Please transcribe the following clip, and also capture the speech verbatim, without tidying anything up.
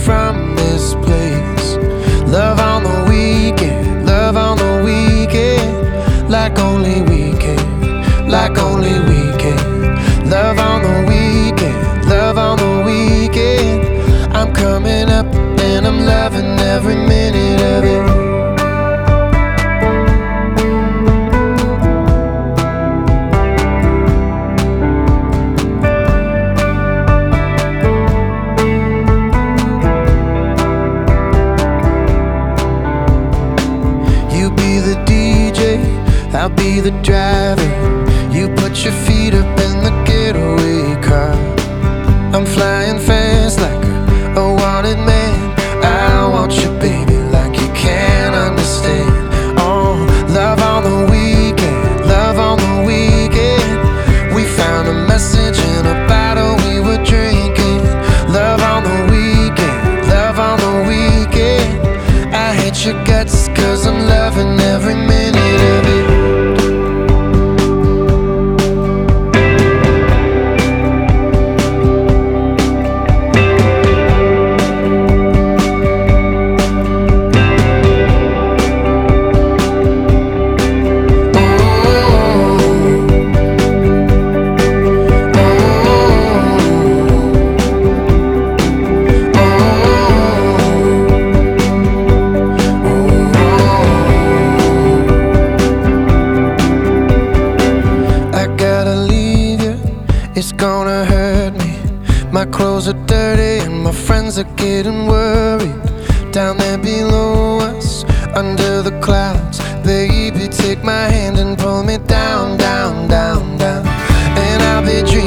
from this place. Love on the weekend, love on the weekend, like only we can, like only we can. Love on the weekend, love on the weekend. I'm coming up and I'm loving every minute of it. I'll be the driver. You put your feet up in the getaway car. I'm flying fast like a, a wanted man. I want you, baby, like you can't understand. Oh, love on the weekend, love on the weekend. We found a message in a bottle we were drinking. Love on the weekend, love on the weekend. I hate your guts 'cause I'm loving every minute of it. It's gonna hurt me. My clothes are dirty and my friends are getting worried. Down there below us, under the clouds, baby, take my hand and pull me down, down, down, down. And I'll be dreaming